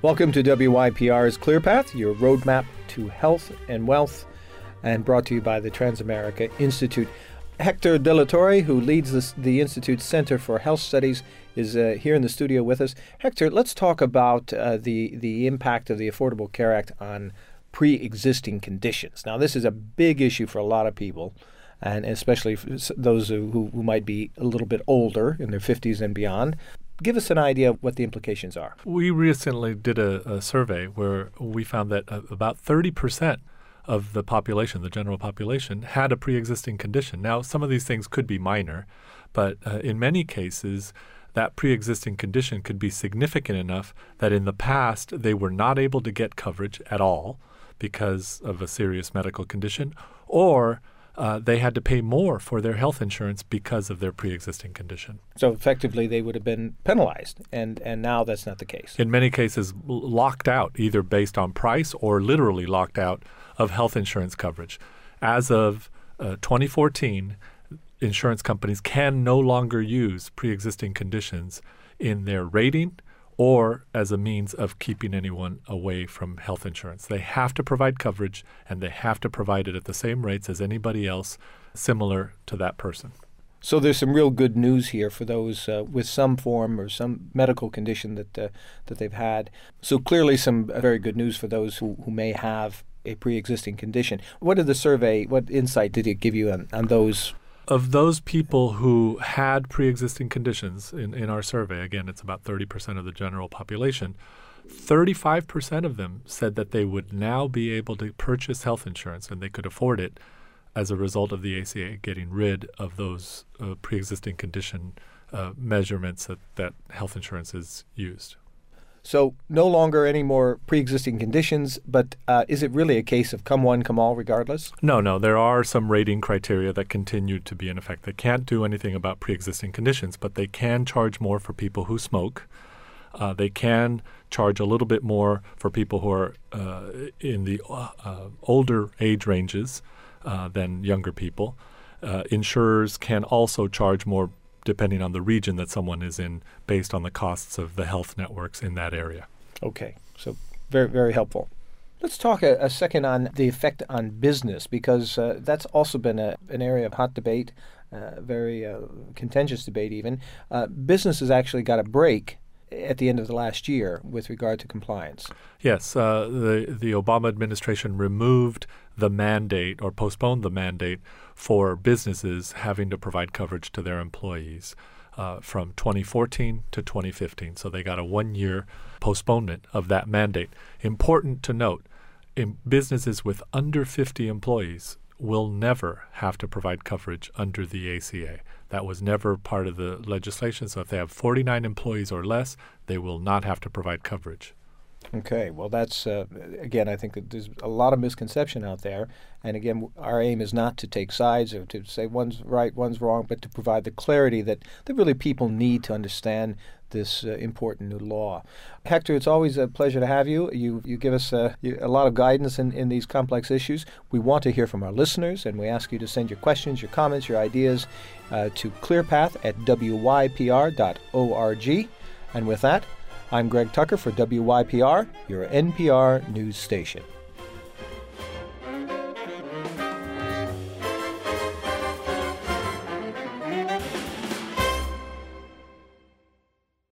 Welcome to WYPR's ClearPath, your roadmap to health and wealth, and brought to you by the Transamerica Institute. Hector De La Torre, who leads the Institute's Center for Health Studies, is here in the studio with us. Hector, let's talk about the impact of the Affordable Care Act on pre-existing conditions. Now, this is a big issue for a lot of people, and especially for those who might be a little bit older, in their 50s and beyond. Give us an idea of what the implications are. We recently did a survey where we found that about 30% of the population, the general population, had a pre-existing condition. Now, some of these things could be minor, but in many cases, that pre-existing condition could be significant enough that in the past they were not able to get coverage at all because of a serious medical condition, or they had to pay more for their health insurance because of their pre-existing condition. So effectively, they would have been penalized, and now that's not the case. In many cases, locked out, either based on price or literally locked out of health insurance coverage. As of 2014, insurance companies can no longer use pre-existing conditions in their rating or as a means of keeping anyone away from health insurance. They have to provide coverage, and they have to provide it at the same rates as anybody else similar to that person. So there's some real good news here for those with some form or some medical condition that they've had. So clearly some very good news for those who may have a pre-existing condition. What insight did it give you on those? Of those people who had pre-existing conditions in our survey, again, it's about 30% of the general population, 35% of them said that they would now be able to purchase health insurance and they could afford it as a result of the ACA getting rid of those pre-existing condition measurements that health insurance is used. So no longer any more pre-existing conditions, but is it really a case of come one, come all regardless? No. There are some rating criteria that continue to be in effect. They can't do anything about pre-existing conditions, but they can charge more for people who smoke. They can charge a little bit more for people who are in the older age ranges than younger people. Insurers can also charge more depending on the region that someone is in, based on the costs of the health networks in that area. Okay, so very, very helpful. Let's talk a second on the effect on business, because that's also been an area of hot debate, very contentious debate even. Business has actually got a break at the end of the last year with regard to compliance. Yes, the Obama administration removed the mandate or postponed the mandate for businesses having to provide coverage to their employees from 2014 to 2015. So they got a 1-year postponement of that mandate. Important to note, in businesses with under 50 employees will never have to provide coverage under the ACA. That was never part of the legislation. So if they have 49 employees or less, they will not have to provide coverage. Okay, well, that's, again, I think that there's a lot of misconception out there. And again, our aim is not to take sides or to say one's right, one's wrong, but to provide the clarity that really people need to understand this important new law. Hector, it's always a pleasure to have you. You give us a lot of guidance in these complex issues. We want to hear from our listeners, and we ask you to send your questions, your comments, your ideas to clearpath@wypr.org. And with that, I'm Greg Tucker for WYPR, your NPR news station.